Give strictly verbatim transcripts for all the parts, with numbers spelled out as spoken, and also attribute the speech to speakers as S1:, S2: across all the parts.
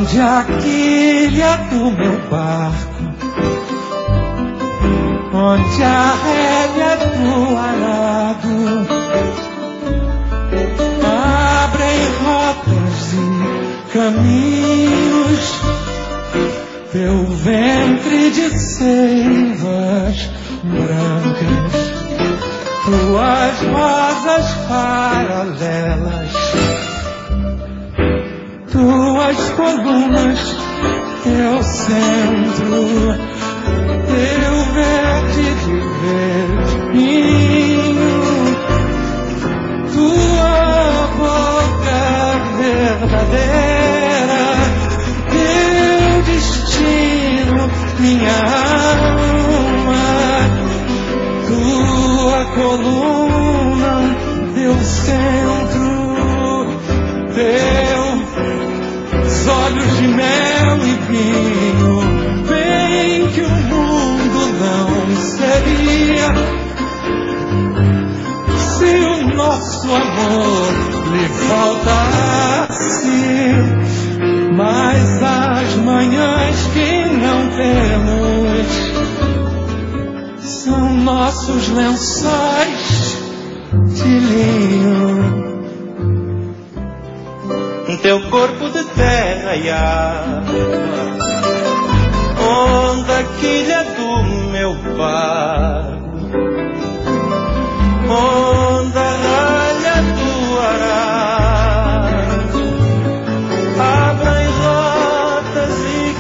S1: onde a quilha do meu barco, onde a rédea do arado abrem rotas e caminhos, teu ventre de seivas brancas, tuas rosas paralelas, tuas colunas, teu centro, teu verde de verdinho, tua boca verdadeira, teu destino, minha alma, tua coluna, teu centro, teus olhos de mel e vinho, bem que o mundo não seria se o nosso amor lhe faltasse. Mas as manhãs que não temos são nossos lençóis de linho.
S2: Teu corpo de terra e água, onda a quilha do meu barco, onda a ralha do arado, abrem rotas e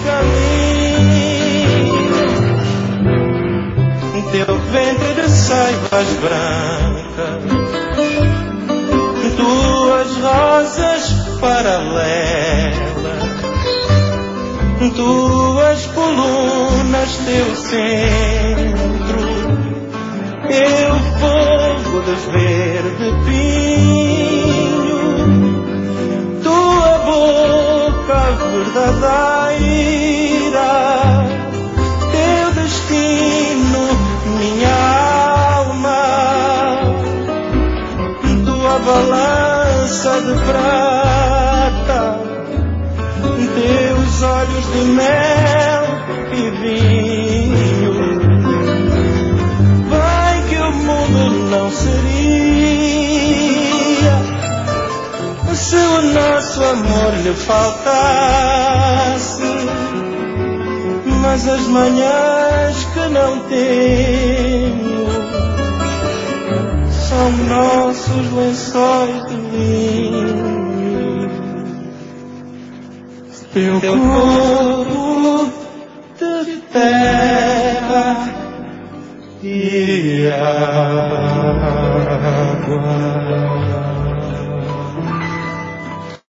S2: caminhos, teu ventre de saivas brancas, tuas rosas paralelas, tuas colunas, teu centro, teu fogo de verde pinho, tua boca verdadeira, teu destino, minha alma, tua balança de prata, teus olhos de mel e vinho. Vai que o mundo não seria se o nosso amor lhe faltasse. Mas as manhãs que não temos são nossos lençóis de linho.
S1: Teu corpo de terra e água.